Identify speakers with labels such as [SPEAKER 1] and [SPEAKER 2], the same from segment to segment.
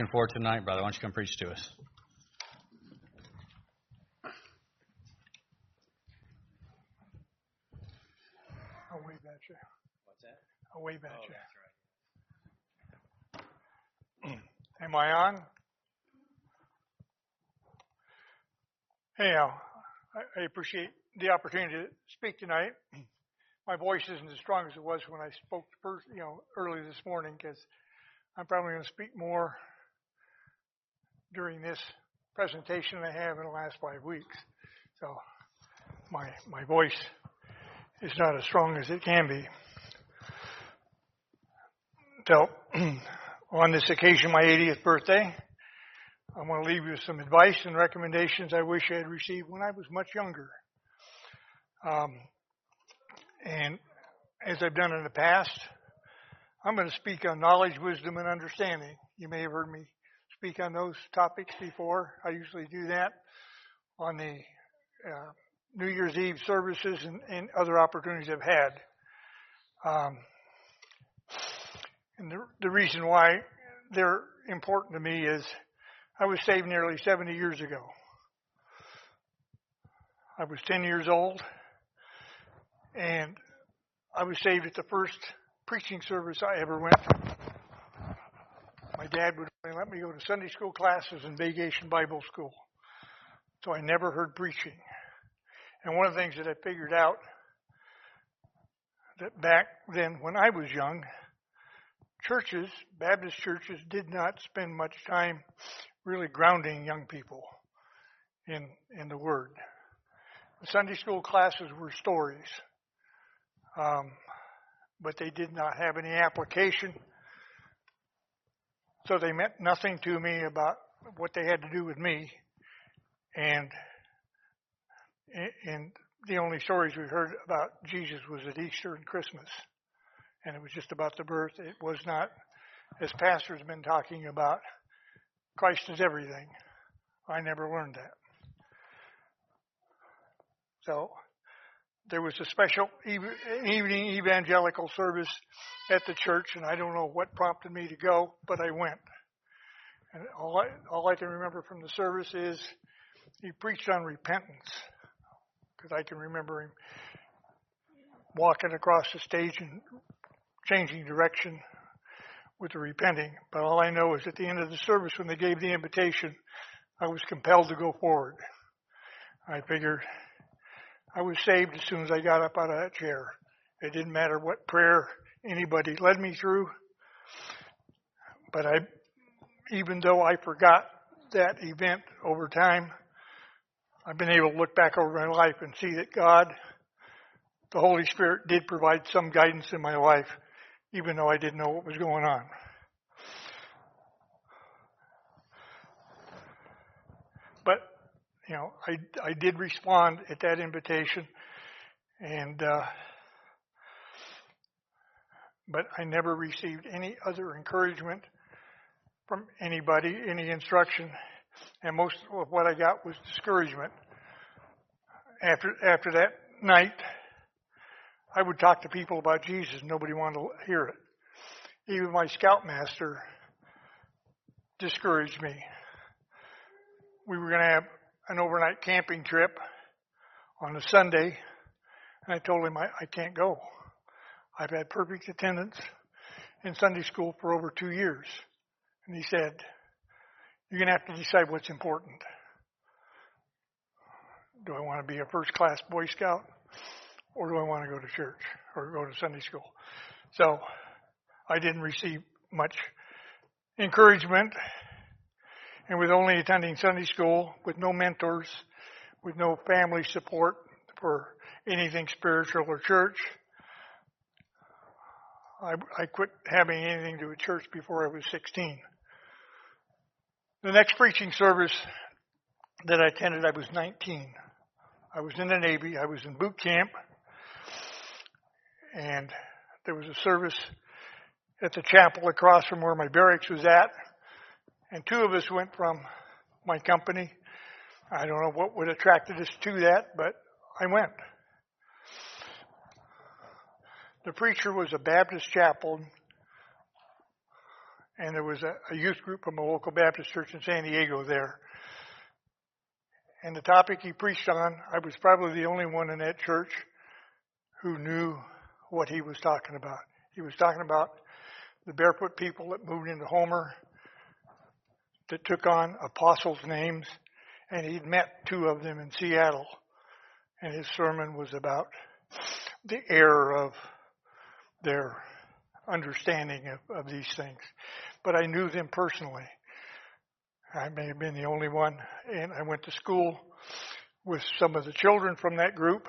[SPEAKER 1] For tonight, brother. Why don't you come preach to us?
[SPEAKER 2] I'll wave at you.
[SPEAKER 1] What's that?
[SPEAKER 2] I'll wave at you.
[SPEAKER 1] That's right.
[SPEAKER 2] Am I on? Anyhow, I appreciate the opportunity to speak tonight. My voice isn't as strong as it was when I spoke first, early this morning, because I'm probably going to speak more during this presentation than I have in the last 5 weeks. So my voice is not as strong as it can be. So on this occasion, my 80th birthday, I want to leave you with some advice and recommendations I wish I had received when I was much younger. And as I've done in the past, I'm going to speak on knowledge, wisdom, and understanding. You may have heard me speak on those topics before. I usually do that on the New Year's Eve services and other opportunities I've had. And the reason why they're important to me is I was saved nearly 70 years ago. I was 10 years old, and I was saved at the first preaching service I ever went to. My dad would only let me go to Sunday school classes and Vacation Bible School, so I never heard preaching. And one of the things that I figured out that back then when I was young, churches, Baptist churches, did not spend much time really grounding young people in the Word. The Sunday school classes were stories, but they did not have any application. So they meant nothing to me about what they had to do with me. And the only stories we heard about Jesus was at Easter and Christmas. And it was just about the birth. It was not, as pastors have been talking about, Christ is everything. I never learned that. So there was a special evening evangelical service at the church, and I don't know what prompted me to go, but I went. And all I can remember from the service is he preached on repentance, because I can remember him walking across the stage and changing direction with the repenting. But all I know is at the end of the service, when they gave the invitation, I was compelled to go forward. I figured I was saved as soon as I got up out of that chair. It didn't matter what prayer anybody led me through. But even though I forgot that event over time, I've been able to look back over my life and see that God, the Holy Spirit, did provide some guidance in my life, even though I didn't know what was going on. But, I did respond at that invitation, and but I never received any other encouragement from anybody, any instruction, and most of what I got was discouragement. After that night, I would talk to people about Jesus. Nobody wanted to hear it. Even my scoutmaster discouraged me. We were going to have an overnight camping trip on a Sunday, and I told him I can't go. I've had perfect attendance in Sunday school for over 2 years. And he said, you're going to have to decide what's important. Do I want to be a first-class Boy Scout, or do I want to go to church or go to Sunday school? So I didn't receive much encouragement. And with only attending Sunday school, with no mentors, with no family support for anything spiritual or church, I quit having anything to do with church before I was 16. The next preaching service that I attended, I was 19. I was in the Navy. I was in boot camp. And there was a service at the chapel across from where my barracks was at. And 2 of us went from my company. I don't know what would have attracted us to that, but I went. The preacher was a Baptist chaplain and there was a youth group from a local Baptist church in San Diego there. And the topic he preached on, I was probably the only one in that church who knew what he was talking about. He was talking about the barefoot people that moved into Homer, that took on apostles' names, and he'd met two of them in Seattle. And his sermon was about the error of their understanding of these things. But I knew them personally. I may have been the only one, and I went to school with some of the children from that group.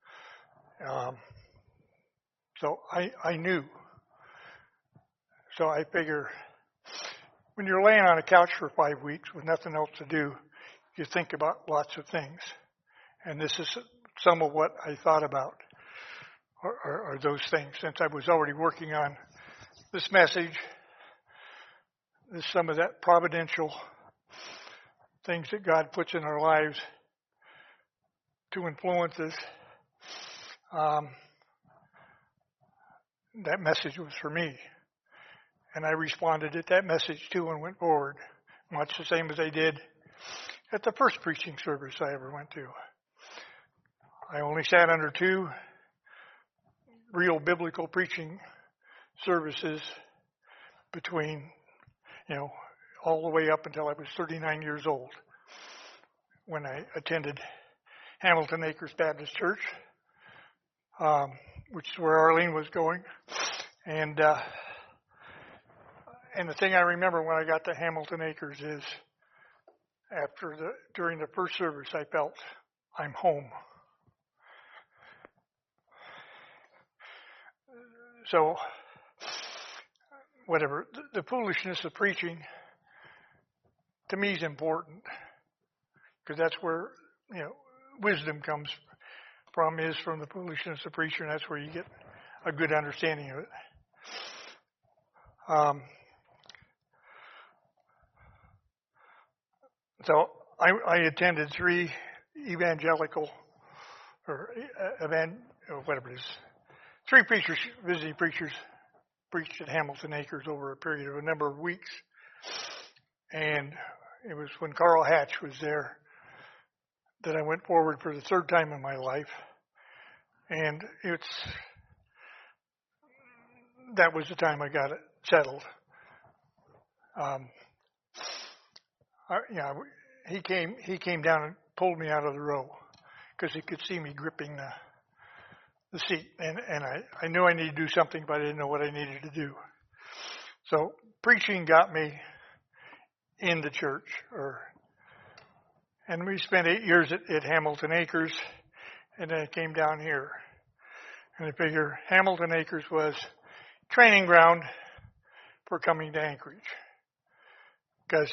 [SPEAKER 2] So I knew. So I figure when you're laying on a couch for 5 weeks with nothing else to do, you think about lots of things. And this is some of what I thought about, are those things. Since I was already working on this message, there's some of that providential things that God puts in our lives to influence us. That message was for me. And I responded to that message too and went forward, much the same as I did at the first preaching service I ever went to. I only sat under 2 real biblical preaching services between, all the way up until I was 39 years old, when I attended Hamilton Acres Baptist Church, which is where Arlene was going. And the thing I remember when I got to Hamilton Acres is during the first service, I felt I'm home. So, whatever, the foolishness of preaching to me is important, because that's where, wisdom comes from, is from the foolishness of preaching. That's where you get a good understanding of it. So I attended 3 evangelical, or whatever it is, 3 preachers, visiting preachers, preached at Hamilton Acres over a period of a number of weeks. And it was when Carl Hatch was there that I went forward for the 3rd time in my life. And that was the time I got it settled. He came down and pulled me out of the row because he could see me gripping the seat, and I knew I needed to do something, but I didn't know what I needed to do. So preaching got me in the church, and we spent 8 years at Hamilton Acres, and then I came down here, and I figure Hamilton Acres was training ground for coming to Anchorage, because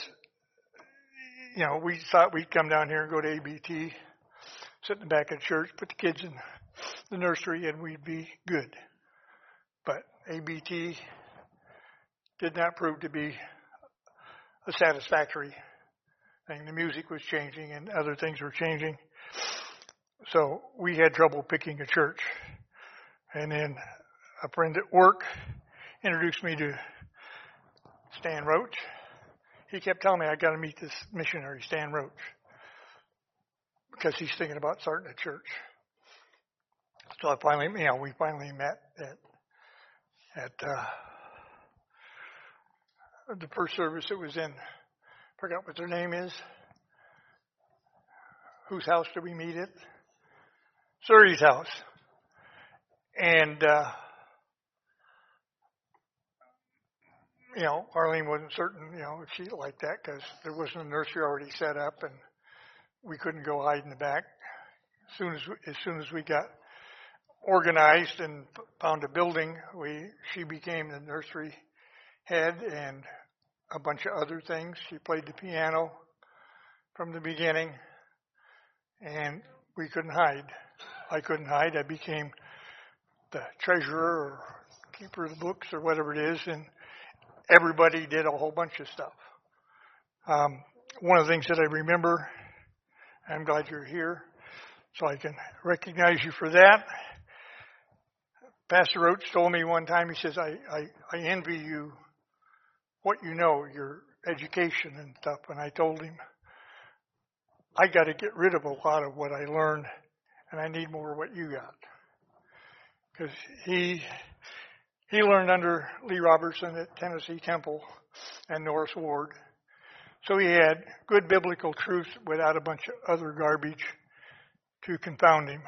[SPEAKER 2] we thought we'd come down here and go to ABT, sit in the back of the church, put the kids in the nursery, and we'd be good. But ABT did not prove to be a satisfactory thing. The music was changing and other things were changing. So we had trouble picking a church. And then a friend at work introduced me to Stan Roach. He kept telling me I got to meet this missionary, Stan Roach, because he's thinking about starting a church. So we finally met at the first service it was in. Forgot what their name is. Whose house did we meet at? Surrey's house. And Arlene wasn't certain, if she liked that, because there wasn't a nursery already set up, and we couldn't go hide in the back. As soon as we got organized and found a building, she became the nursery head and a bunch of other things. She played the piano from the beginning, and we couldn't hide. I couldn't hide. I became the treasurer or keeper of the books or whatever it is, and everybody did a whole bunch of stuff. One of the things that I remember, I'm glad you're here, so I can recognize you for that. Pastor Roach told me one time, he says, I envy you what you know, your education and stuff. And I told him, I got to get rid of a lot of what I learned, and I need more of what you got. Because he learned under Lee Roberson at Tennessee Temple and Norris Ward. So he had good biblical truth without a bunch of other garbage to confound him.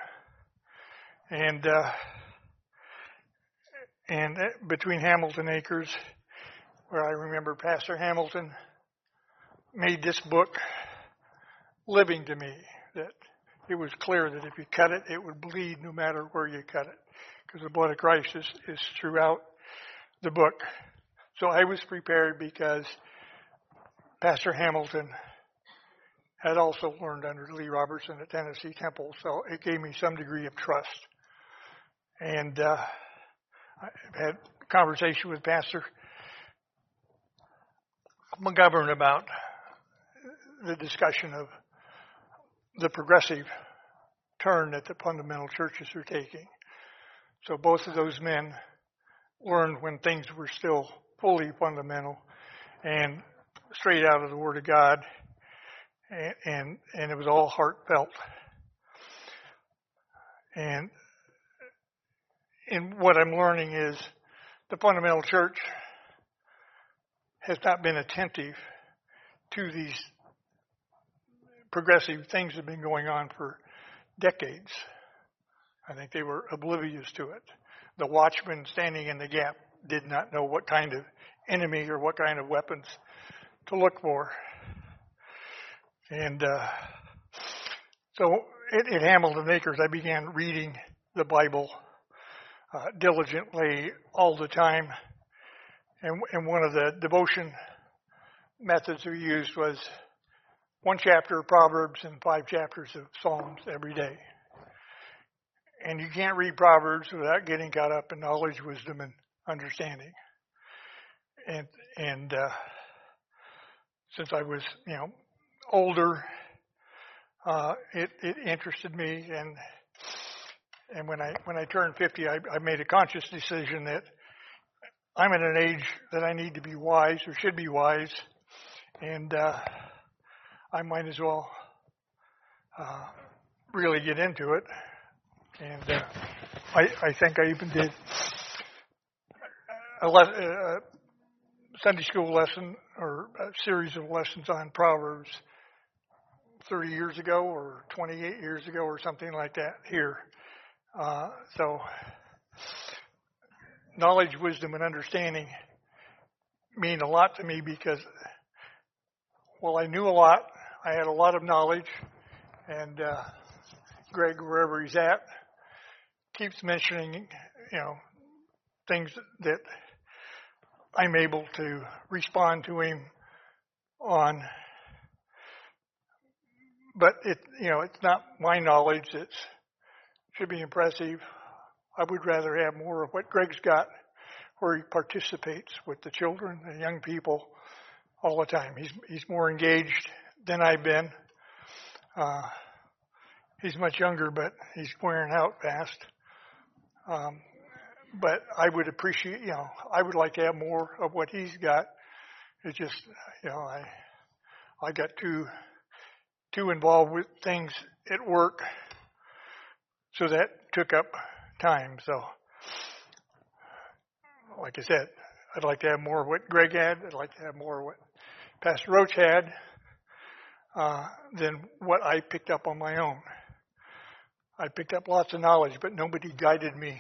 [SPEAKER 2] And between Hamilton Acres, where I remember Pastor Hamilton made this book living to me, that it was clear that if you cut it, it would bleed no matter where you cut it, because the blood of Christ is throughout the book. So I was prepared because Pastor Hamilton had also learned under Lee Roberson at Tennessee Temple, so it gave me some degree of trust. And I had a conversation with Pastor McGovern about the discussion of the progressive turn that the fundamental churches are taking. So both of those men learned when things were still fully fundamental and straight out of the Word of God, and it was all heartfelt. And what I'm learning is the fundamental church has not been attentive to these progressive things that have been going on for decades. I think they were oblivious to it. The watchman standing in the gap did not know what kind of enemy or what kind of weapons to look for. And so at Hamilton Acres, I began reading the Bible diligently all the time. And one of the devotion methods we used was 1 chapter of Proverbs and 5 chapters of Psalms every day. And you can't read Proverbs without getting caught up in knowledge, wisdom, and understanding. And since I was, older, it interested me. And when I turned 50, I made a conscious decision that I'm at an age that I need to be wise, or should be wise, and I might as well really get into it. And I think I even did a Sunday school lesson or a series of lessons on Proverbs 30 years ago or 28 years ago or something like that here. So knowledge, wisdom, and understanding mean a lot to me because, well, I knew a lot. I had a lot of knowledge. And Greg, wherever he's at, keeps mentioning, things that I'm able to respond to him on. But it's not my knowledge that should be impressive. I would rather have more of what Greg's got, where he participates with the children and young people all the time. He's more engaged than I've been. He's much younger, but he's wearing out fast. But I would appreciate, I would like to have more of what he's got. It's just, I got too involved with things at work, so that took up time. So, like I said, I'd like to have more of what Greg had. I'd like to have more of what Pastor Roach had than what I picked up on my own. I picked up lots of knowledge, but nobody guided me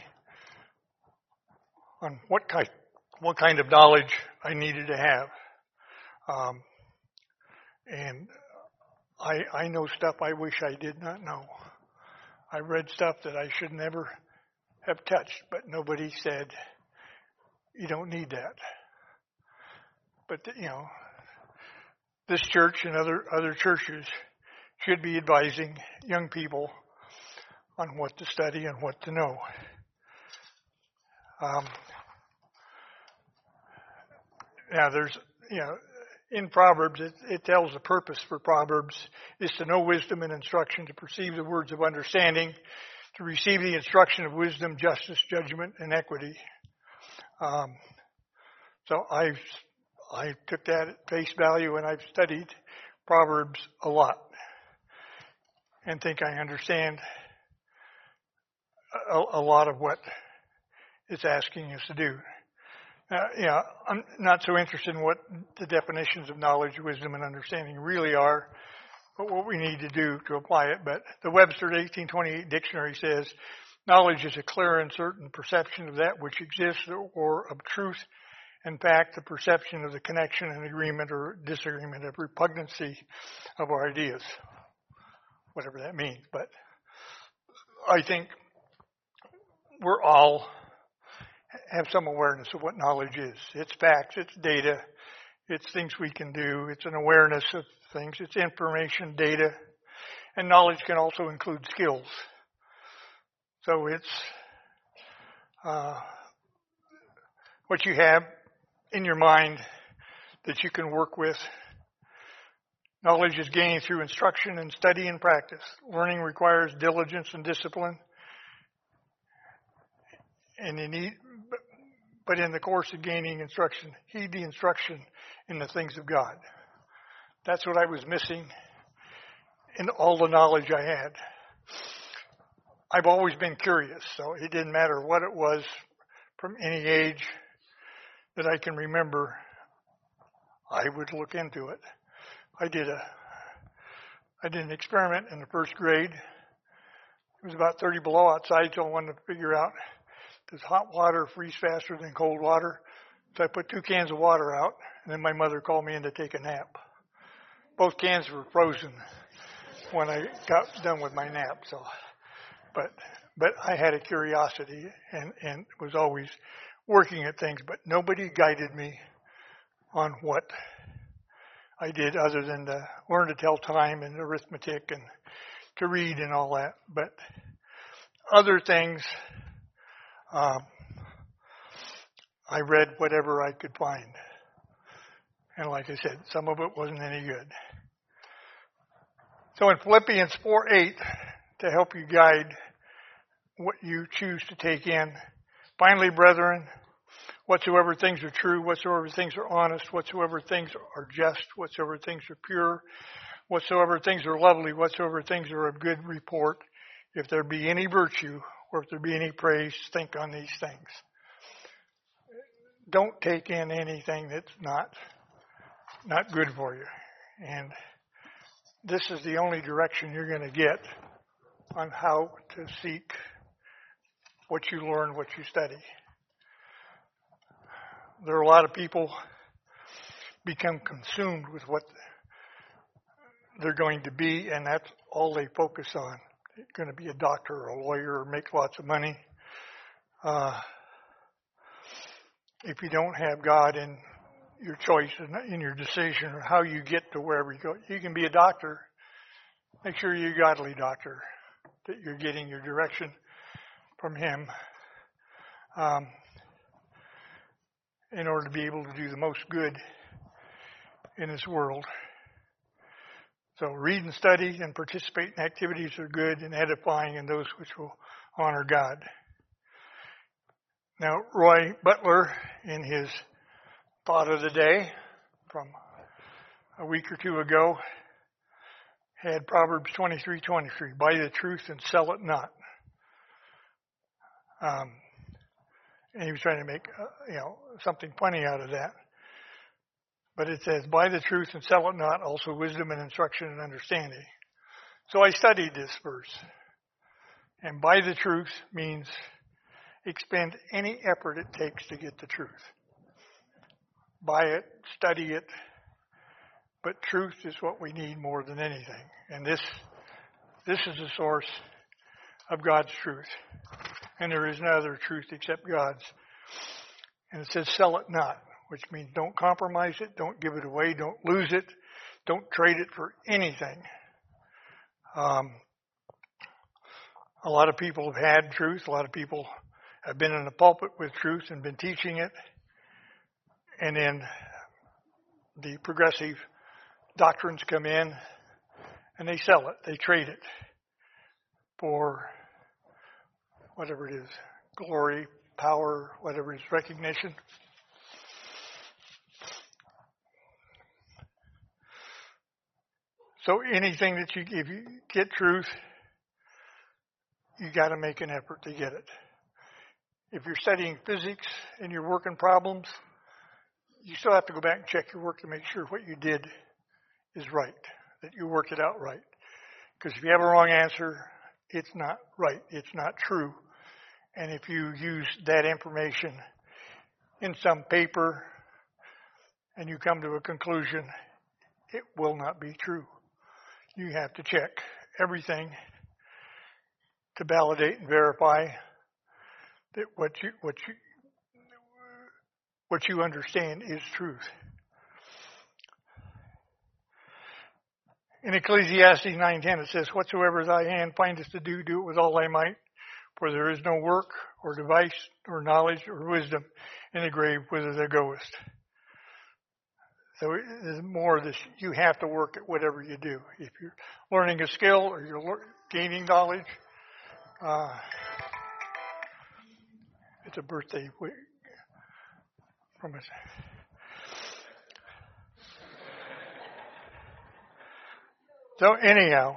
[SPEAKER 2] on what kind of knowledge I needed to have. And I know stuff I wish I did not know. I read stuff that I should never have touched, but nobody said, you don't need that. But, this church and other churches should be advising young people on what to study and what to know. Now there's, in Proverbs, it tells the purpose for Proverbs is to know wisdom and instruction, to perceive the words of understanding, to receive the instruction of wisdom, justice, judgment, and equity. So I took that at face value, and I've studied Proverbs a lot and think I understand a lot of what it's asking us to do. I'm not so interested in what the definitions of knowledge, wisdom, and understanding really are, but what we need to do to apply it. But the Webster 1828 dictionary says, knowledge is a clear and certain perception of that which exists or of truth and fact, the perception of the connection and agreement or disagreement of repugnancy of our ideas, whatever that means. But I think we're all have some awareness of what knowledge is. It's facts, it's data, it's things we can do, it's an awareness of things, it's information, data, and knowledge can also include skills. So it's what you have in your mind that you can work with. Knowledge is gained through instruction and study and practice. Learning requires diligence and discipline. But in the course of gaining instruction, heed the instruction in the things of God. That's what I was missing in all the knowledge I had. I've always been curious, so it didn't matter what it was from any age that I can remember. I would look into it. I did an experiment in the first grade. It was about 30 below outside, so I wanted to figure out, does hot water freeze faster than cold water? So I put 2 cans of water out, and then my mother called me in to take a nap. Both cans were frozen when I got done with my nap. So, but I had a curiosity and was always working at things, but nobody guided me on what I did other than to learn to tell time and arithmetic and to read and all that. But other things, I read whatever I could find. And like I said, some of it wasn't any good. So in Philippians 4:8, to help you guide what you choose to take in, finally, brethren, whatsoever things are true, whatsoever things are honest, whatsoever things are just, whatsoever things are pure, whatsoever things are lovely, whatsoever things are of good report, if there be any virtue or if there be any praise, think on these things. Don't take in anything that's not good for you. And this is the only direction you're going to get on how to seek what you learn, what you study. There are a lot of people become consumed with what they're going to be, and that's all they focus on. They're going to be a doctor or a lawyer or make lots of money. If you don't have God in your choice and in your decision or how you get to wherever you go, you can be a doctor. Make sure you're a godly doctor, that you're getting your direction from Him in order to be able to do the most good in this world. So read and study and participate in activities that are good and edifying and those which will honor God. Now, Roy Butler, in his thought of the day from a week or two ago, had Proverbs 23:23, buy the truth and sell it not. And he was trying to make something funny out of that. But it says, buy the truth and sell it not, also wisdom and instruction and understanding. So I studied this verse. And buy the truth means expend any effort it takes to get the truth. Buy it, study it, but truth is what we need more than anything. And this is the source of God's truth. And there is no other truth except God's. And it says sell it not, which means don't compromise it, don't give it away, don't lose it, don't trade it for anything. A lot of people have had truth. A lot of people have been in the pulpit with truth and been teaching it. And then the progressive doctrines come in and they sell it. They trade it for whatever it is, glory, power, whatever it is, recognition. So anything that if you get truth, you got to make an effort to get it. If you're studying physics and you're working problems, you still have to go back and check your work to make sure what you did is right, that you worked it out right. Because if you have a wrong answer, it's not right. It's not true. And if you use that information in some paper and you come to a conclusion, it will not be true. You have to check everything to validate and verify that what you understand is truth. In Ecclesiastes 9:10 it says, "Whatsoever thy hand findeth to do, do it with all thy might, for there is no work or device or knowledge or wisdom in the grave whither thou goest." So there's more of this. You have to work at whatever you do. If you're learning a skill or you're gaining knowledge, it's a birthday from us. So anyhow,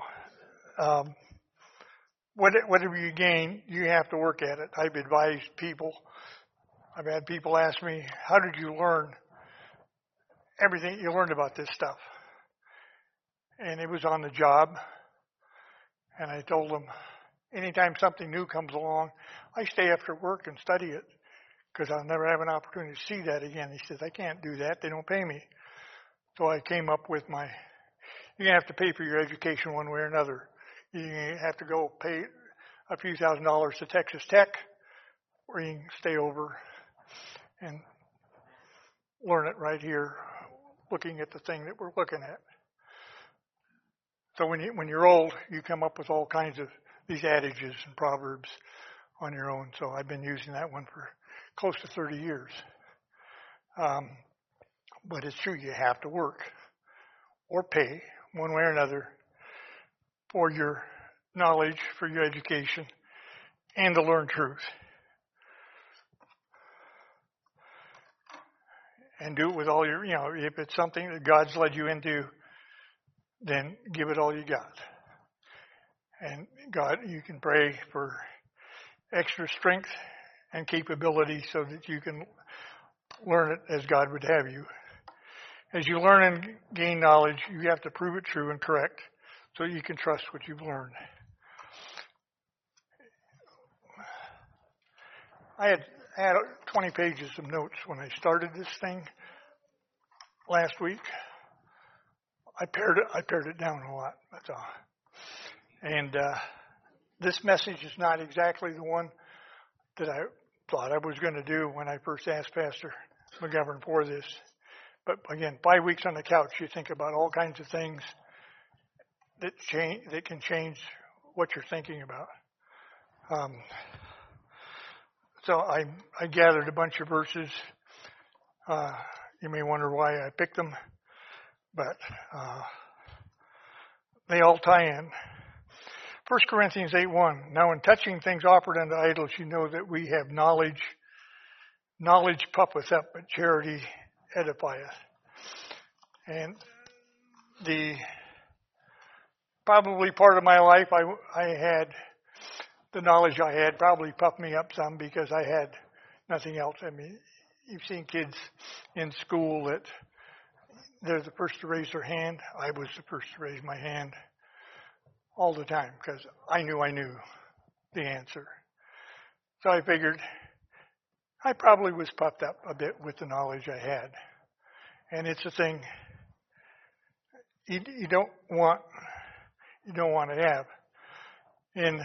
[SPEAKER 2] whatever you gain, you have to work at it. I've advised people. I've had people ask me, "How did you learn everything you learned about this stuff?" And it was on the job. And I told them, anytime something new comes along, I stay after work and study it because I'll never have an opportunity to see that again. He says, "I can't do that. They don't pay me." So I came up with you're going to have to pay for your education one way or another. You're going to have to go pay a few $1,000s to Texas Tech, or you can stay over and learn it right here, looking at the thing that we're looking at. So when you're old, you come up with all kinds of these adages and proverbs on your own. So I've been using that one for close to 30 years. But it's true, you have to work or pay one way or another for your knowledge, for your education, and to learn truth. And do it with all your, if it's something that God's led you into, then give it all you got. And God, you can pray for extra strength and capability so that you can learn it as God would have you. As you learn and gain knowledge, you have to prove it true and correct so you can trust what you've learned. I had 20 pages of notes when I started this thing last week. I pared it down a lot, that's all. And this message is not exactly the one that I thought I was going to do when I first asked Pastor McGovern for this. But again, 5 weeks on the couch, you think about all kinds of things that can change what you're thinking about. So I gathered a bunch of verses. You may wonder why I picked them, but they all tie in. 1 Corinthians 8:1. Now in touching things offered unto idols, you know that we have knowledge. Knowledge puffeth up, but charity edifieth. And probably part of my life I had the knowledge I had probably puffed me up some because I had nothing else. I mean, you've seen kids in school that they're the first to raise their hand. I was the first to raise my hand all the time because I knew the answer. So I figured I probably was puffed up a bit with the knowledge I had. And it's a thing you don't want to have. And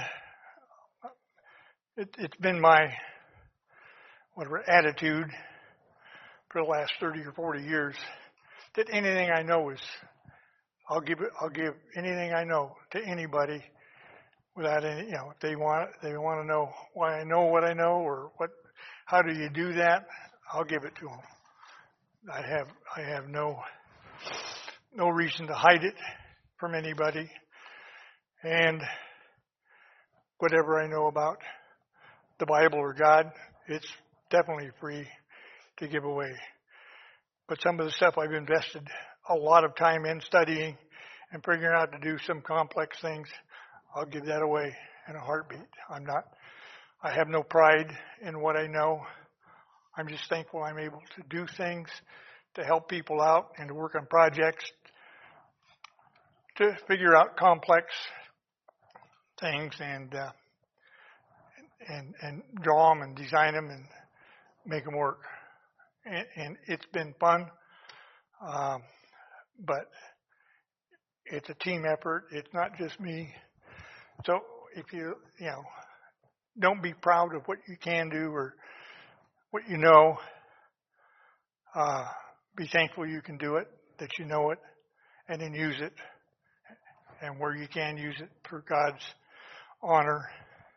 [SPEAKER 2] it's been my attitude for the last 30 or 40 years that anything I know I'll give anything I know to anybody without any, if they want to know why I know what I know or how do you do that, I'll give it to them. I have no reason to hide it from anybody, and whatever I know about the Bible or God, it's definitely free to give away. But some of the stuff I've invested a lot of time in studying and figuring out to do some complex things, I'll give that away in a heartbeat. I have no pride in what I know. I'm just thankful I'm able to do things to help people out and to work on projects to figure out complex things and draw them and design them and make them work. And it's been fun, but it's a team effort. It's not just me. So if you don't be proud of what you can do or what you know. Be thankful you can do it, that you know it, and then use it. And where you can, use it for God's honor.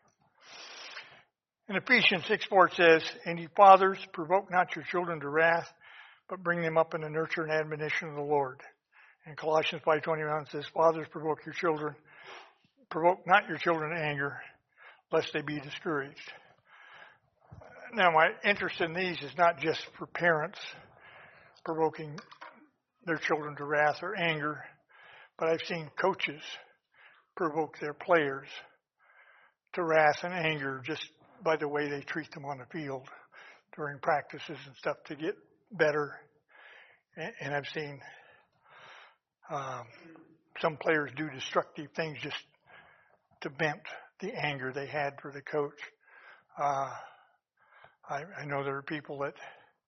[SPEAKER 2] In Ephesians 6:4 it says, "And ye fathers, provoke not your children to wrath, but bring them up in the nurture and admonition of the Lord." And Colossians 5:21 says, "Fathers, provoke not your children to anger, lest they be discouraged." Now, my interest in these is not just for parents provoking their children to wrath or anger, but I've seen coaches provoke their players to wrath and anger just by the way they treat them on the field during practices and stuff to get better. And I've seen some players do destructive things just to vent the anger they had for the coach. I know there are people that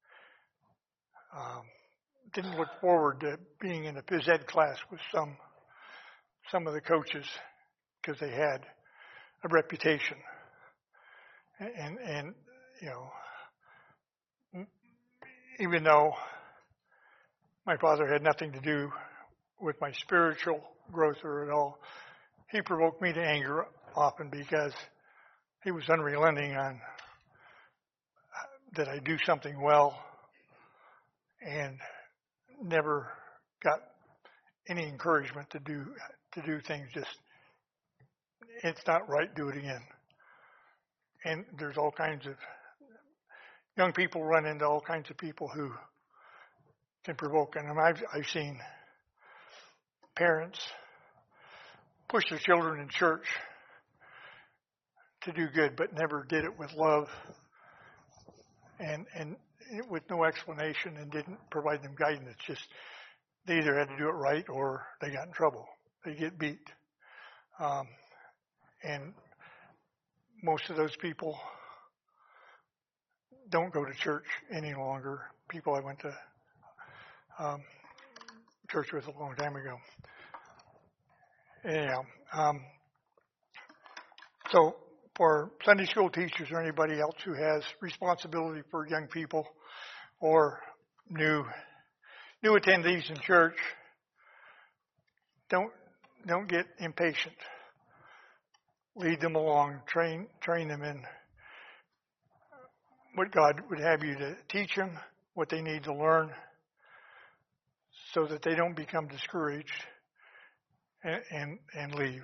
[SPEAKER 2] didn't look forward to being in a phys ed class with some of the coaches because they had a reputation. And even though my father had nothing to do with my spiritual growth or at all, he provoked me to anger often because he was unrelenting on that I do something well and never got any encouragement to do things. Just, it's not right, do it again. And there's all kinds of young people run into all kinds of people who can provoke. And I've seen parents push their children in church to do good, but never did it with love and with no explanation and didn't provide them guidance. It's just they either had to do it right or they got in trouble. They get beat. And most of those people don't go to church any longer. People I went to church with a long time ago. Anyhow, so for Sunday school teachers or anybody else who has responsibility for young people or new attendees in church, don't get impatient. Lead them along, train them in what God would have you to teach them, what they need to learn, so that they don't become discouraged and leave.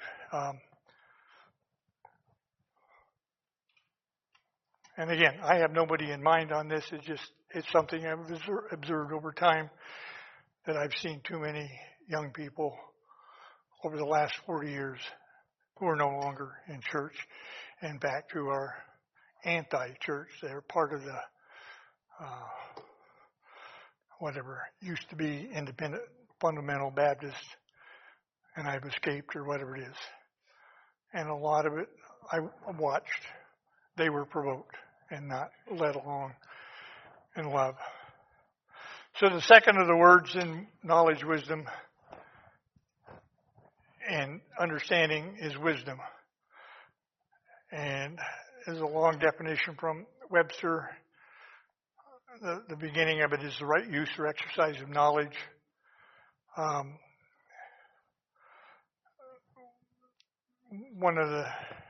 [SPEAKER 2] And again, I have nobody in mind on this. It's something I've observed over time that I've seen too many young people over the last 40 years who are no longer in church and back to our anti-church. They're part of the whatever used to be independent fundamental Baptist, and I've escaped or whatever it is. And a lot of it I watched. They were provoked and not led along in love. So the second of the words in knowledge, wisdom, and understanding is wisdom. And there's a long definition from Webster. The beginning of it is the right use or exercise of knowledge. One of the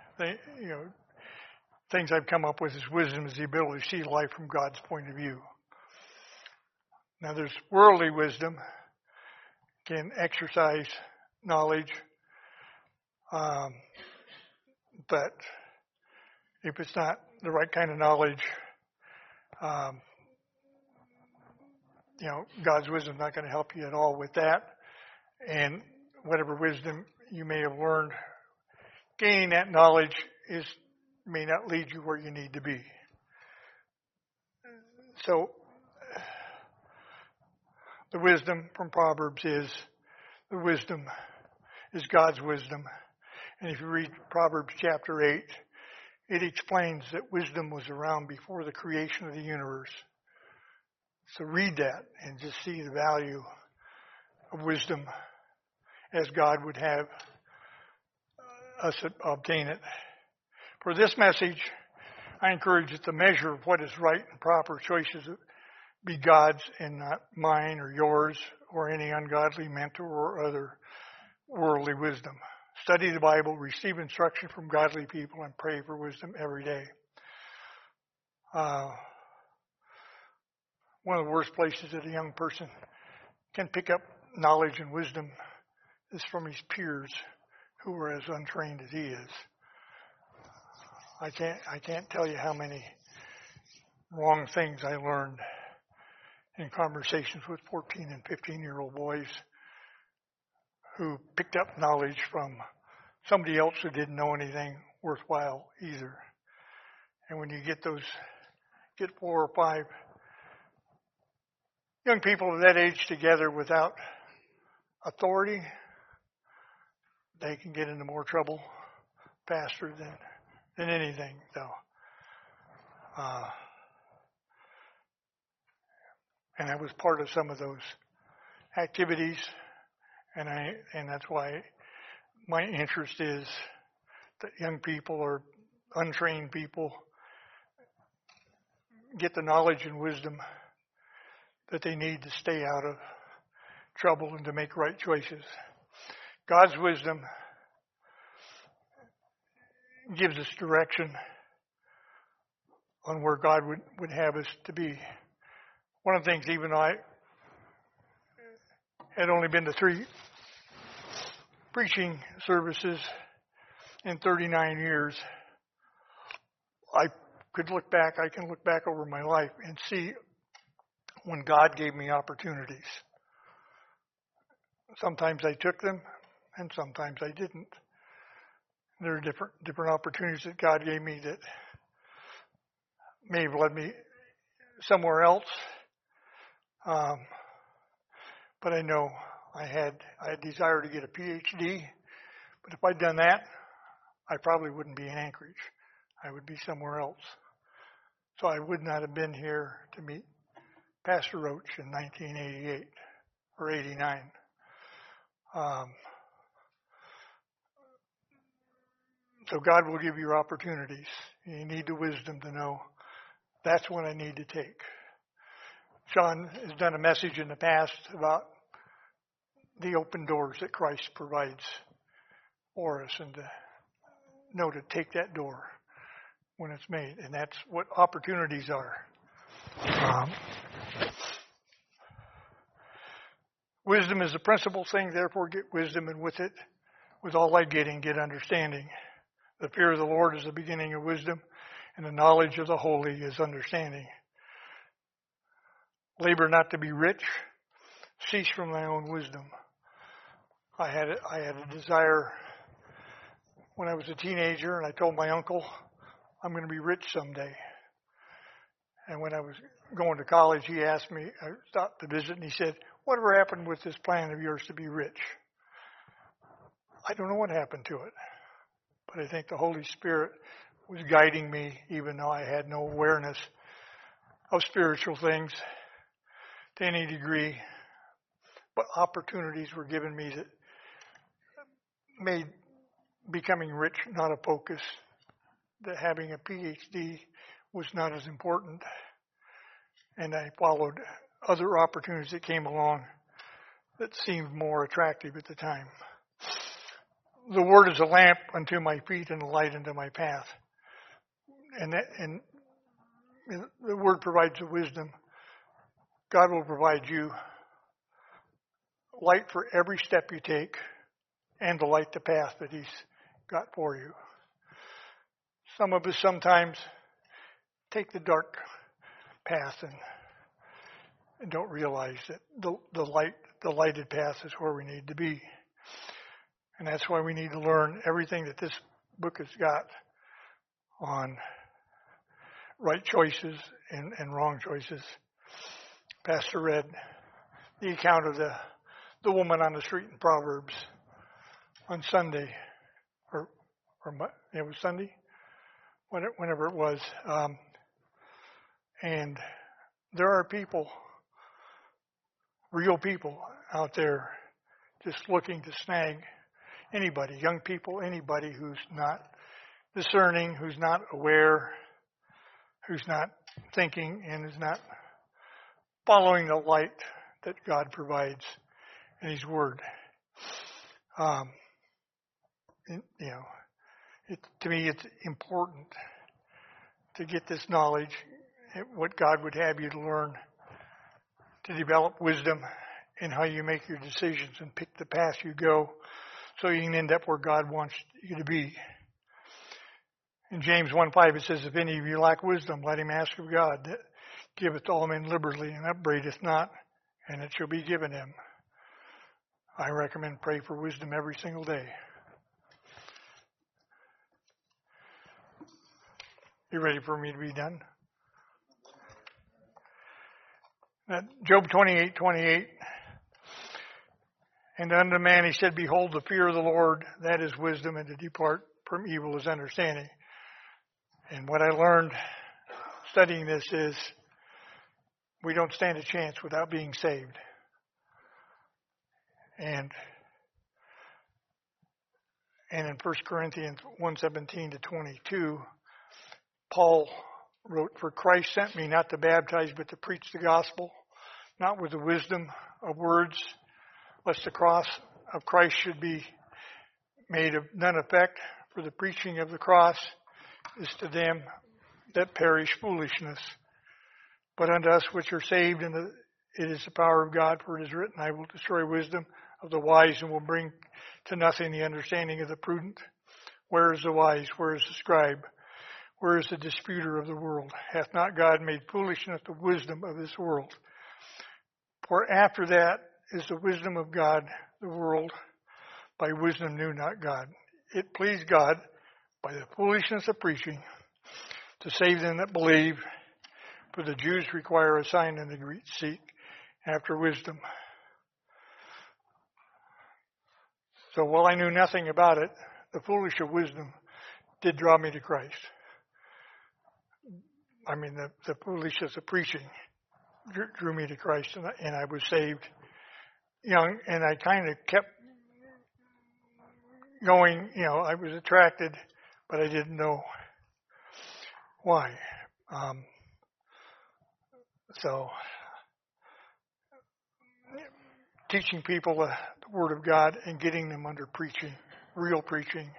[SPEAKER 2] things I've come up with is wisdom is the ability to see life from God's point of view. Now there's worldly wisdom, can exercise knowledge, but if it's not the right kind of knowledge, God's wisdom is not going to help you at all with that. And whatever wisdom you may have learned, gaining that knowledge may not lead you where you need to be. So the wisdom from Proverbs is God's wisdom. And if you read Proverbs chapter 8, it explains that wisdom was around before the creation of the universe. So read that and just see the value of wisdom as God would have us obtain it. For this message, I encourage that the measure of what is right and proper choices be God's and not mine or yours or any ungodly mentor or other worldly wisdom. Study the Bible, receive instruction from godly people, and pray for wisdom every day. One of the worst places that a young person can pick up knowledge and wisdom is from his peers who are as untrained as he is. I can't tell you how many wrong things I learned in conversations with 14 and 15-year-old boys who picked up knowledge from somebody else who didn't know anything worthwhile either. And when you get 4 or 5 young people of that age together without authority, they can get into more trouble faster than anything. So, and I was part of some of those activities, and that's why my interest is that young people or untrained people get the knowledge and wisdom that they need to stay out of trouble and to make right choices. God's wisdom gives us direction on where God would have us to be. One of the things, even though I had only been to 3 preaching services in 39 years, I can look back over my life and see when God gave me opportunities. Sometimes I took them, and sometimes I didn't. There are different opportunities that God gave me that may have led me somewhere else. But I know I had desire to get a PhD, but if I'd done that, I probably wouldn't be in Anchorage. I would be somewhere else. So I would not have been here to meet Pastor Roach in 1988 or 89. So God will give you opportunities. You need the wisdom to know that's what I need to take. Sean has done a message in the past about the open doors that Christ provides for us, and to know to take that door when it's made. And that's what opportunities are. Wisdom is the principal thing, therefore get wisdom, and with it, with all I get understanding. The fear of the Lord is the beginning of wisdom, and the knowledge of the holy is understanding. Labor not to be rich, cease from thy own wisdom. I had a desire when I was a teenager, and I told my uncle, I'm going to be rich someday. And when I was going to college, he asked me, I stopped to visit, and he said, whatever happened with this plan of yours to be rich? I don't know what happened to it, but I think the Holy Spirit was guiding me, even though I had no awareness of spiritual things to any degree. But opportunities were given me that made becoming rich not a focus, that having a PhD was not as important, and I followed other opportunities that came along that seemed more attractive at the time. The Word is a lamp unto my feet and a light unto my path. And the Word provides the wisdom. God will provide you light for every step you take and to light the path that He's got for you. Some of us sometimes take the dark path and don't realize that the lighted path is where we need to be. And that's why we need to learn everything that this book has got on right choices and wrong choices. Pastor read the account of the woman on the street in Proverbs on Sunday, or it was Sunday, whenever it was. And there are people, real people out there just looking to snag anybody, young people, anybody who's not discerning, who's not aware, who's not thinking, and is not following the light that God provides in His Word. To me, it's important to get this knowledge, what God would have you to learn, to develop wisdom in how you make your decisions and pick the path you go so you can end up where God wants you to be. In James 1:5 it says, if any of you lack wisdom, let him ask of God, that giveth to all men liberally and upbraideth not, and it shall be given him. I recommend pray for wisdom every single day. You ready for me to be done? Job 28:28. And unto man he said, behold, the fear of the Lord, that is wisdom, and to depart from evil is understanding. And what I learned studying this is we don't stand a chance without being saved. And in 1 Corinthians 1:17-22, Paul wrote, for Christ sent me not to baptize, but to preach the gospel, not with the wisdom of words, lest the cross of Christ should be made of none effect. For the preaching of the cross is to them that perish foolishness. But unto us which are saved, it is the power of God. For it is written, I will destroy wisdom of the wise, and will bring to nothing the understanding of the prudent. Where is the wise? Where is the scribe? Where is the disputer of the world? Hath not God made foolishness the wisdom of this world? For after that is the wisdom of God. The world by wisdom knew not God. It pleased God by the foolishness of preaching to save them that believe. For the Jews require a sign, and the Greeks seek after wisdom. So while I knew nothing about it, the foolish of wisdom did draw me to Christ. I mean, the foolishness of preaching drew me to Christ, and I was saved young, and I kind of kept going. I was attracted, but I didn't know why. So teaching people the Word of God and getting them under preaching, real preaching,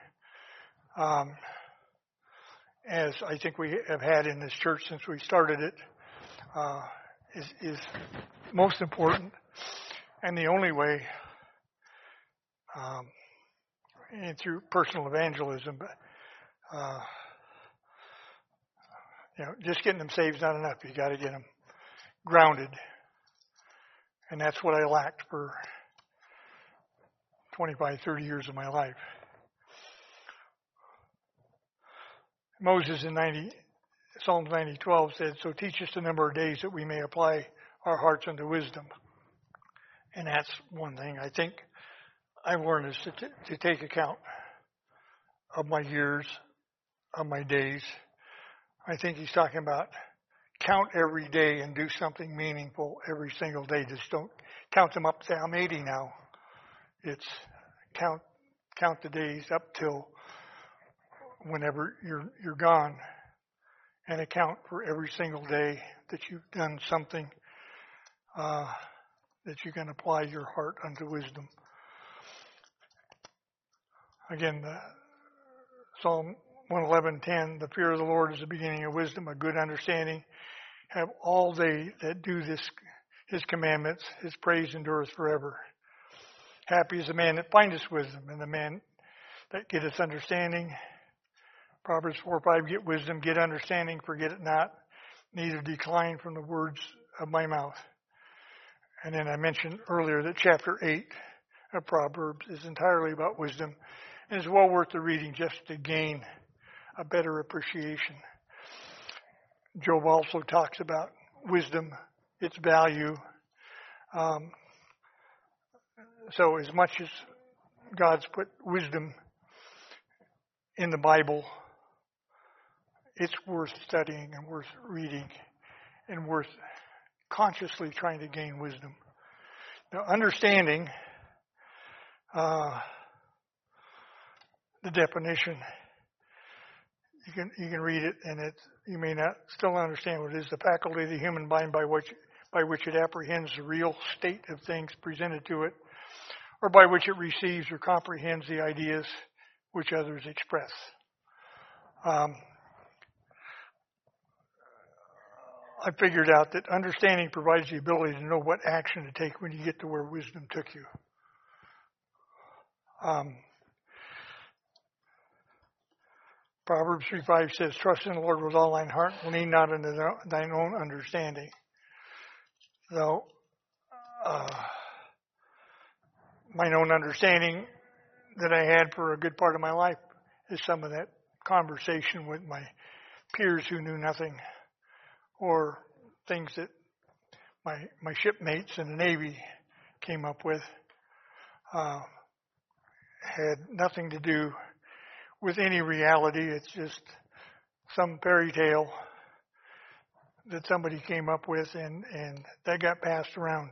[SPEAKER 2] as I think we have had in this church since we started it, is most important, and the only way, and through personal evangelism. But just getting them saved is not enough. You got to get them grounded, and that's what I lacked for 25, 30 years of my life. Moses in Psalms 90:12 said, so teach us the number of days that we may apply our hearts unto wisdom. And that's one thing I think I've learned is to take account of my years, of my days. I think he's talking about count every day and do something meaningful every single day. Just don't count them up, say, I'm 80 now. It's count the days up till whenever you're gone, and account for every single day that you've done something that you can apply your heart unto wisdom. Again, Psalm 111:10, the fear of the Lord is the beginning of wisdom, a good understanding. Have all they that do his commandments, his praise endureth forever. Happy is the man that findeth wisdom, and the man that getteth understanding. Proverbs 4:5, get wisdom, get understanding, forget it not, neither decline from the words of my mouth. And then I mentioned earlier that chapter 8 of Proverbs is entirely about wisdom, and it's well worth the reading just to gain a better appreciation. Job also talks about wisdom, its value. So as much as God's put wisdom in the Bible, it's worth studying and worth reading and worth consciously trying to gain wisdom. Now, understanding the definition, you can read it, and you may not still understand what it is. The faculty of the human mind by which it apprehends the real state of things presented to it, or by which it receives or comprehends the ideas which others express. I figured out that understanding provides the ability to know what action to take when you get to where wisdom took you. Proverbs 3:5 says, "Trust in the Lord with all thine heart, and lean not unto thine own understanding." So, my own understanding that I had for a good part of my life is some of that conversation with my peers who knew nothing, or things that my shipmates in the Navy came up with. Had nothing to do with any reality. It's just some fairy tale that somebody came up with, and that got passed around.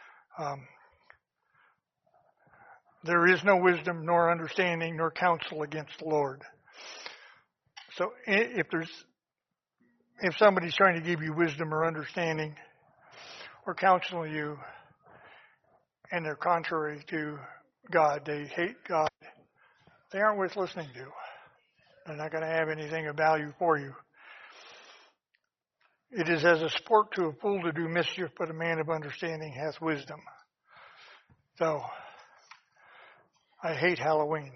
[SPEAKER 2] There is no wisdom, nor understanding, nor counsel against the Lord. So if somebody's trying to give you wisdom or understanding or counsel you, and they're contrary to God, they hate God, they aren't worth listening to. They're not going to have anything of value for you. It is as a sport to a fool to do mischief, but a man of understanding hath wisdom. So, I hate Halloween.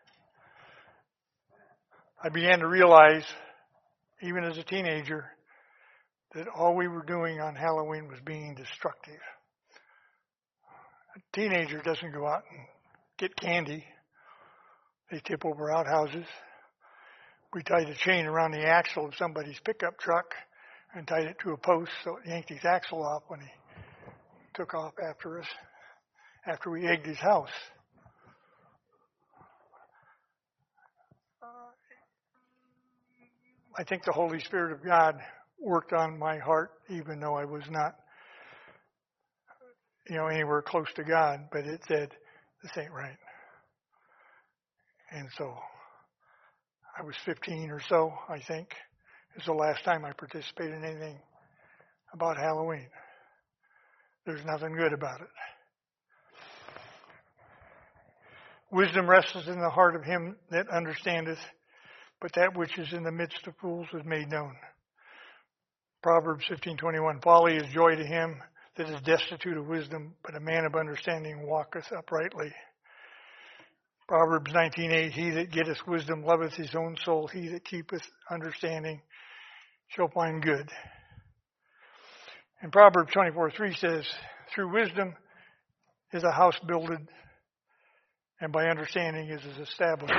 [SPEAKER 2] I began to realize, even as a teenager, that all we were doing on Halloween was being destructive. A teenager doesn't go out and get candy. They tip over outhouses. We tied a chain around the axle of somebody's pickup truck and tied it to a post so it yanked his axle off when he took off after us, after we egged his house. I think the Holy Spirit of God worked on my heart, even though I was not, anywhere close to God, but it said, this ain't right. And so I was 15 or so, I think. It was the last time I participated in anything about Halloween. There's nothing good about it. Wisdom rests in the heart of him that understandeth, but that which is in the midst of fools is made known. Proverbs 15:21, folly is joy to him that is destitute of wisdom, but a man of understanding walketh uprightly. Proverbs 19:8, he that getteth wisdom loveth his own soul. He that keepeth understanding shall find good. And Proverbs 24:3 says, through wisdom is a house builded, and by understanding is established.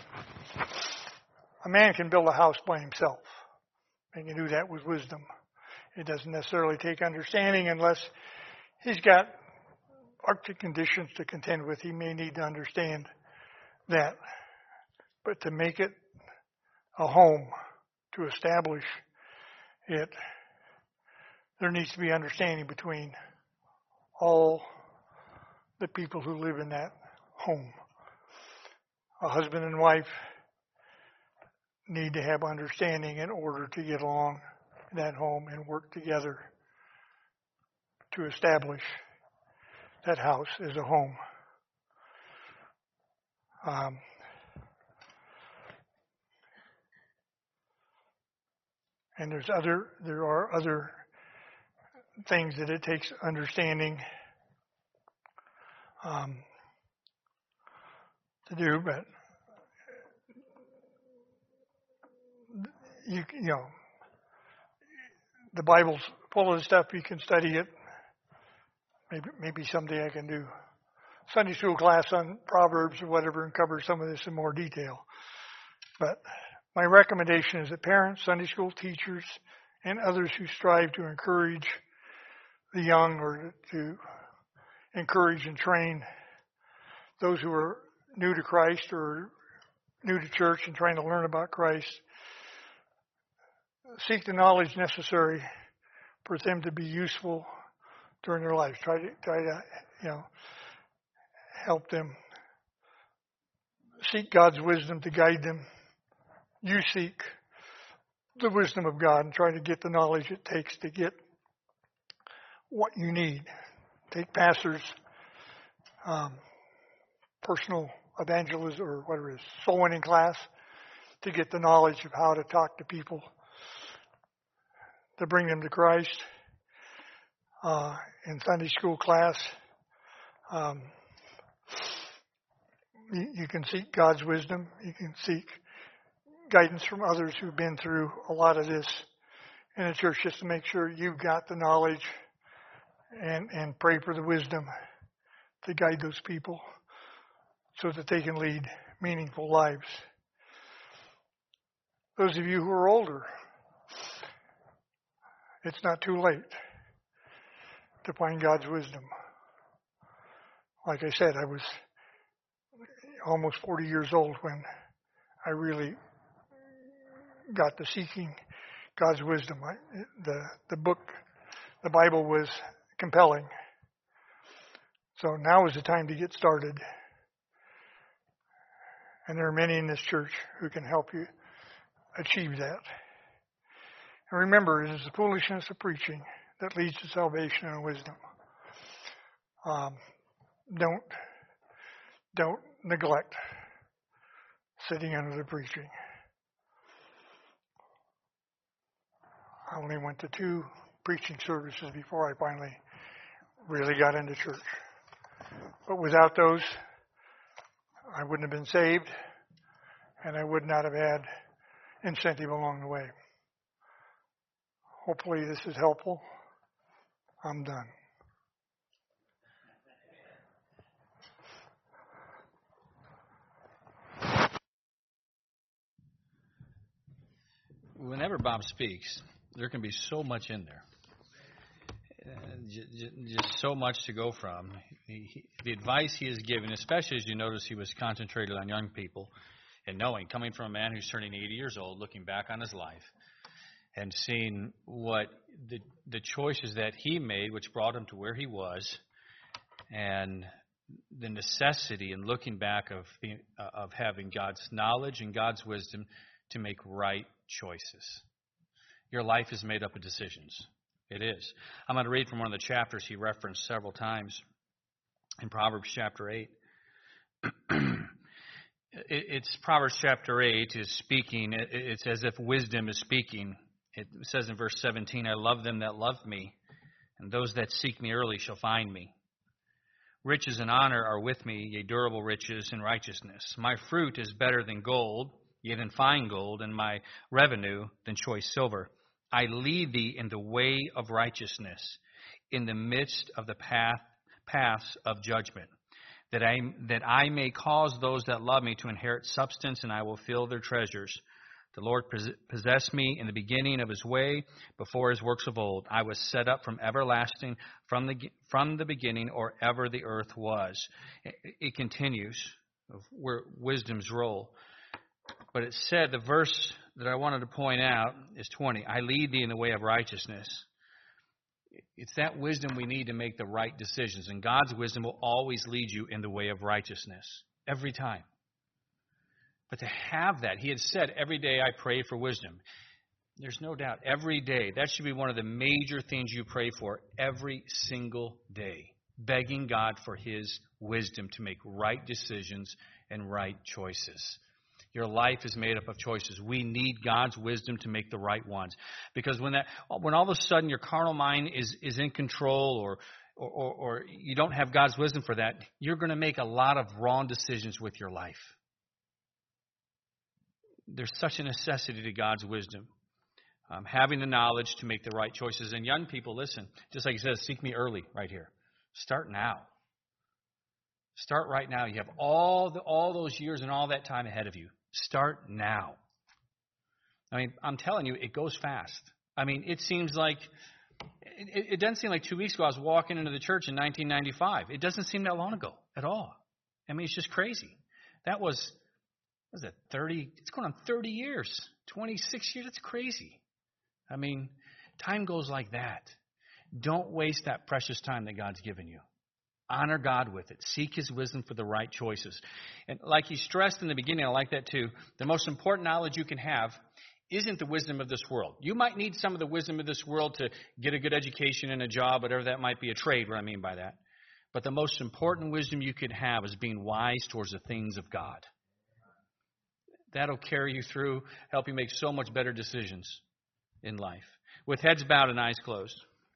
[SPEAKER 2] A man can build a house by himself. He can do that with wisdom. It doesn't necessarily take understanding unless he's got Arctic conditions to contend with. He may need to understand that. But to make it a home, to establish it, there needs to be understanding between all the people who live in that home. A husband and wife need to have understanding in order to get along in that home and work together to establish that house as a home. And there are other things that it takes understanding to do, but you know, the Bible's full of stuff. You can study it. Maybe someday I can do Sunday school class on Proverbs or whatever and cover some of this in more detail. But my recommendation is that parents, Sunday school teachers, and others who strive to encourage the young or to encourage and train those who are new to Christ or new to church and trying to learn about Christ, seek the knowledge necessary for them to be useful during their lives. Try to help them seek God's wisdom to guide them. You seek the wisdom of God and try to get the knowledge it takes to get what you need. Take pastors' personal evangelism or whatever it is, soul winning class to get the knowledge of how to talk to people, to bring them to Christ. In Sunday school class, you can seek God's wisdom. You can seek guidance from others who've been through a lot of this in the church just to make sure you've got the knowledge and pray for the wisdom to guide those people so that they can lead meaningful lives. Those of you who are older, it's not too late to find God's wisdom. Like I said, I was almost 40 years old when I really got to seeking God's wisdom. The book, the Bible was compelling. So now is the time to get started. And there are many in this church who can help you achieve that. And remember, it is the foolishness of preaching that leads to salvation and wisdom. Don't neglect sitting under the preaching. I only went to 2 preaching services before I finally really got into church. But without those, I wouldn't have been saved, and I would not have had incentive along the way. Hopefully this is helpful. I'm done.
[SPEAKER 1] Whenever Bob speaks, there can be so much in there. Just so much to go from. The advice he has given, especially as you notice he was concentrated on young people and knowing, coming from a man who's turning 80 years old, looking back on his life and seeing what the choices that he made, which brought him to where he was, and the necessity in looking back of having God's knowledge and God's wisdom to make right choices. Your life is made up of decisions. It is. I'm going to read from one of the chapters he referenced several times in Proverbs chapter 8. It's Proverbs chapter 8 is speaking. It's as if wisdom is speaking. It says in verse 17, I love them that love me, and those that seek me early shall find me. Riches and honor are with me, yea, durable riches and righteousness. My fruit is better than gold, yea, than fine gold, and my revenue than choice silver. I lead thee in the way of righteousness, in the midst of the paths of judgment, that I may cause those that love me to inherit substance, and I will fill their treasures. The Lord possessed me in the beginning of his way, before his works of old. I was set up from everlasting, from the beginning, or ever the earth was. It continues of where wisdom's role. But it said, the verse that I wanted to point out is 20. I lead thee in the way of righteousness. It's that wisdom we need to make the right decisions. And God's wisdom will always lead you in the way of righteousness. Every time. But to have that, he had said, every day I pray for wisdom. There's no doubt. Every day. That should be one of the major things you pray for every single day. Begging God for his wisdom to make right decisions and right choices. Your life is made up of choices. We need God's wisdom to make the right ones. Because when all of a sudden your carnal mind is in control or you don't have God's wisdom for that, you're going to make a lot of wrong decisions with your life. There's such a necessity to God's wisdom. Having the knowledge to make the right choices. And young people, listen, just like he says, seek me early right here. Start now. Start right now. You have all those years and all that time ahead of you. Start now. I mean, I'm telling you, it goes fast. I mean, it seems like, it doesn't seem like 2 weeks ago I was walking into the church in 1995. It doesn't seem that long ago at all. I mean, it's just crazy. That was it 30, it's going on 30 years, 26 years, that's crazy. I mean, time goes like that. Don't waste that precious time that God's given you. Honor God with it. Seek His wisdom for the right choices. And like he stressed in the beginning, I like that too, the most important knowledge you can have isn't the wisdom of this world. You might need some of the wisdom of this world to get a good education and a job, whatever that might be, a trade, what I mean by that. But the most important wisdom you could have is being wise towards the things of God. That'll carry you through, help you make so much better decisions in life. With heads bowed and eyes closed.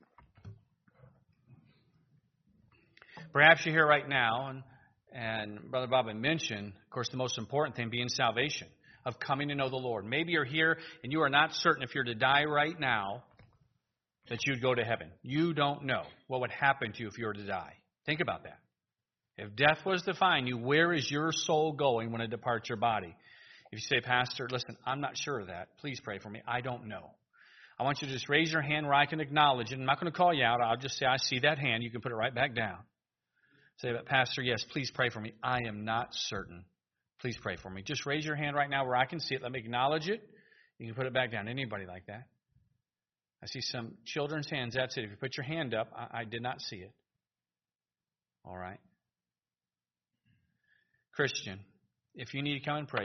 [SPEAKER 1] Perhaps you're here right now, and Brother Bob had mentioned, of course, the most important thing being salvation, of coming to know the Lord. Maybe you're here and you are not certain if you're to die right now that you'd go to heaven. You don't know what would happen to you if you were to die. Think about that. If death was to find you, where is your soul going when it departs your body? If you say, Pastor, listen, I'm not sure of that. Please pray for me. I don't know. I want you to just raise your hand where I can acknowledge it. I'm not going to call you out. I'll just say, I see that hand. You can put it right back down. Say, but Pastor, yes, please pray for me. I am not certain. Please pray for me. Just raise your hand right now where I can see it. Let me acknowledge it. You can put it back down. Anybody like that? I see some children's hands. That's it. If you put your hand up, I did not see it. All right. Christian, if you need to come and pray,